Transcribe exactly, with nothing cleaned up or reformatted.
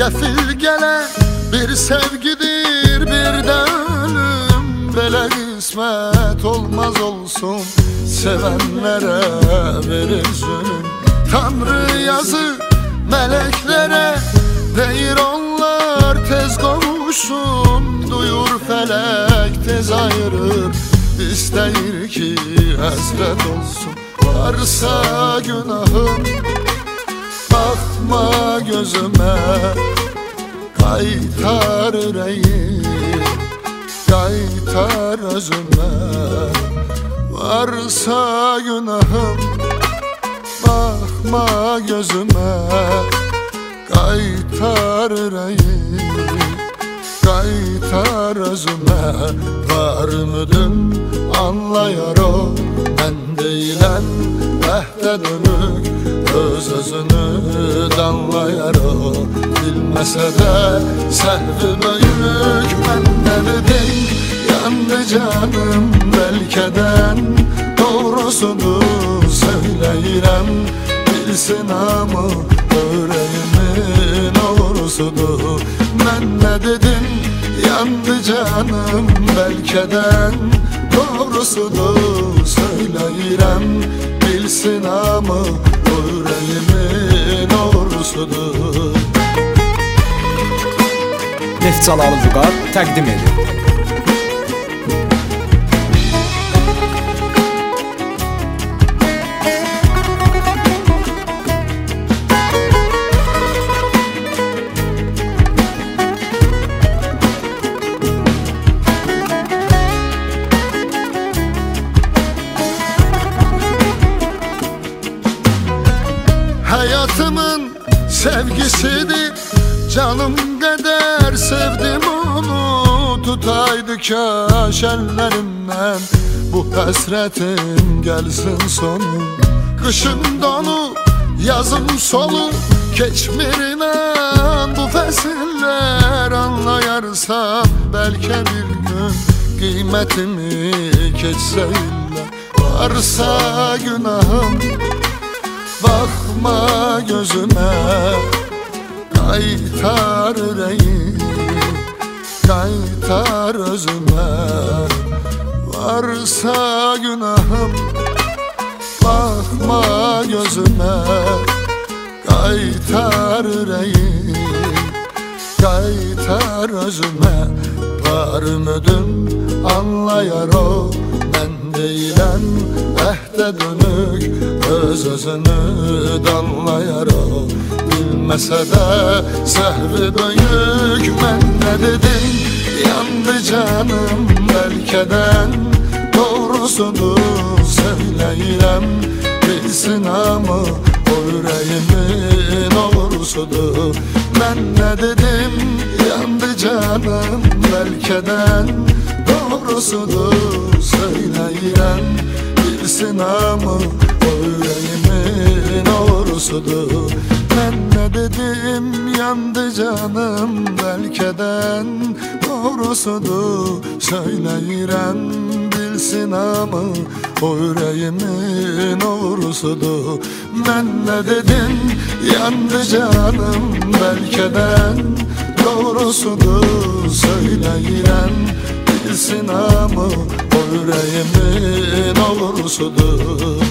Kefil gelen bir sevgidir, bir de ölüm. Belə qismət olmaz olsun, sevenlere verir zulüm. Tanrı yazı meleklere, deyir onlar tez qovuşsun. Duyur felek tez ayırır, isteyir ki həsrət olsun. Varsa günahım bakma gözüme, kaytar yüreğim, kaytar özüme. Varsa günahım bakma gözüme, kaytar yüreğim, kaytar özüme. Var müdüm anlayar o, ben değilen vəhdə dönük. Öz özünü danlayar o, bilməsə də səhvi böyük. Mən nə dedim, yandı canım bəlkədən. Doğrusunu söyləyirəm, bilsin ama yüreğimin doğrusudur. Mən nə dedim, yandı canım bəlkədən. Doğrusunu söyləyirəm, bilsin ama yüreğimin doğrusudur. Neftçalalı Vüqar təqdim edir. Hayatımın sevgisidir, canım kadar sevdim onu. Tutaydı kaş ellerimden, bu hasretin gelsin sonu. Kışın donu, yazım solu, geçmirinden bu fesiller. Anlayarsan belki bir gün kıymetimi keçseyler. Varsa günahım bakma gözüme, kaytar yüreğim, kaytar özüme. Varsa günahım bakma gözüme, kaytar yüreğim, kaytar özüme. Var müdüm anlayar o, ben değilen vəhdə dönük. Öz özünü danlayar o, bilməsə də səhvi böyük. Mən nə dedim, yandı canım bəlkədən. Doğrusunu söyləyirəm, bilsin ama o yüreğimin doğrusudur. Mən nə dedim, yandı canım bəlkədən. Doğrusunu söyləyirəm, bilsin ama o yüreğimin doğrusudur. Ben ne dedim, yandı canım belkeden. Doğrusudur söyleyirəm, bilsin ama o yüreğimin doğrusudur. Ben ne dedim, yandı canım belkeden. Doğrusudur söyleyirəm, bilsin ama o yüreğimin doğrusudur.